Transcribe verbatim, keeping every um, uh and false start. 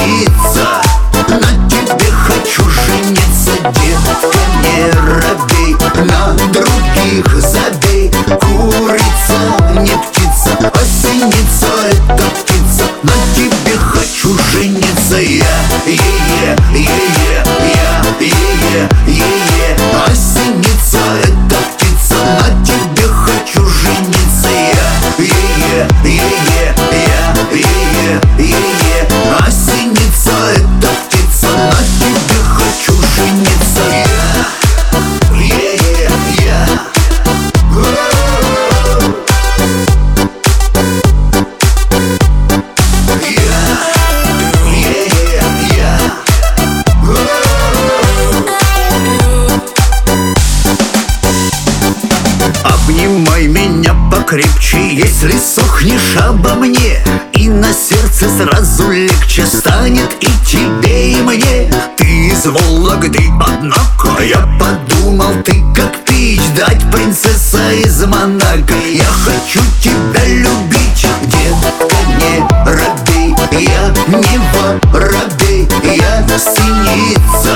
синица. На тебе хочу жениться, детка, не робей. На других забей, курица не птица, а синица это птица. На тебе хочу жениться я, е-е, е-е, я, е-е, е-е, а синица это птица. На тебе хочу жениться я, е-е, е-е, я, е-е, е-е, а синица это птица. На тебе хочу жениться я, е-е, я. Обнимай меня покрепче, если сохнешь обо мне, и на сердце сразу легче станет и тебе, и мне. Ты из Вологды, однако я подумал, ты как пить дать, принцесса из Монако. Я хочу тебя любить, детка, не робей. Я не воробей, я синица.